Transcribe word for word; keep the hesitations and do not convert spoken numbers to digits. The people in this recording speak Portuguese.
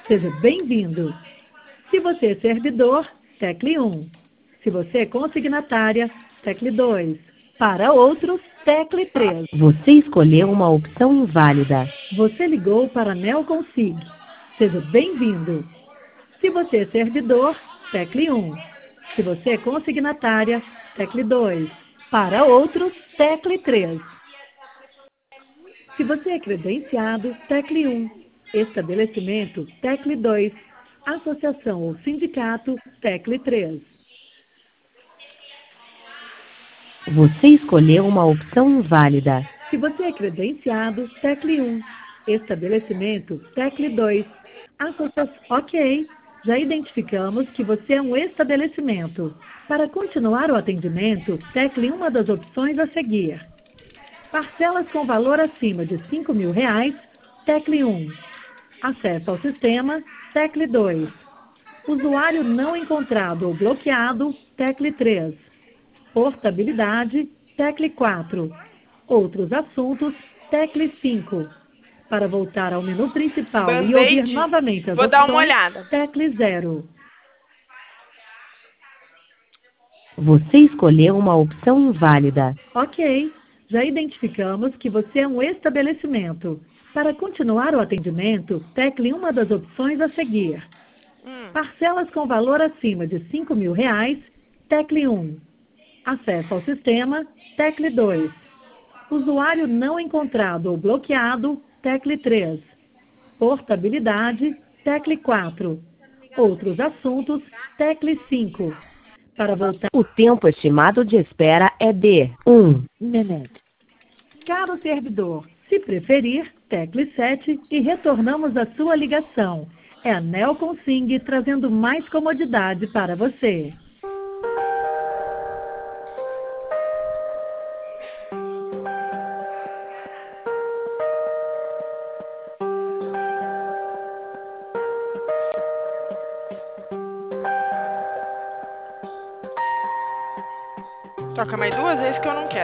seja bem-vindo. Se você é servidor, tecle um. Se você é consignatária, tecle dois. Para outros, tecle três. Você escolheu uma opção inválida. Você ligou para a Neoconsig. Seja bem-vindo. Se você é servidor, tecle um. Se você é consignatária, tecle dois. Para outros, tecle três. Se você é credenciado, tecle um. Estabelecimento, tecle dois. Associação ou sindicato, tecle três. Você escolheu uma opção inválida. Se você é credenciado, tecle um. Estabelecimento, tecle dois. Associação, ok. Já identificamos que você é um estabelecimento. Para continuar o atendimento, tecle uma das opções a seguir. Parcelas com valor acima de cinco mil reais, tecle um. Acesso ao sistema, tecle dois. Usuário não encontrado ou bloqueado, tecle três. Portabilidade, tecle quatro. Outros assuntos, tecle cinco. Para voltar ao menu principal e ouvir Band-Aid? novamente as Vou opções, dar uma olhada. tecle zero. Você escolheu uma opção inválida. Ok, já identificamos que você é um estabelecimento. Para continuar o atendimento, tecle uma das opções a seguir. Hum. Parcelas com valor acima de cinco mil reais, tecle um. Acesso ao sistema, tecle dois. Usuário não encontrado ou bloqueado, tecle três. Portabilidade, tecle quatro. Outros assuntos, tecle cinco. Para voltar... O tempo estimado de espera é de um minuto. Caro servidor, se preferir, tecle sete e retornamos a sua ligação. É a Neoconsig trazendo mais comodidade para você. Toca mais duas vezes que eu não quero.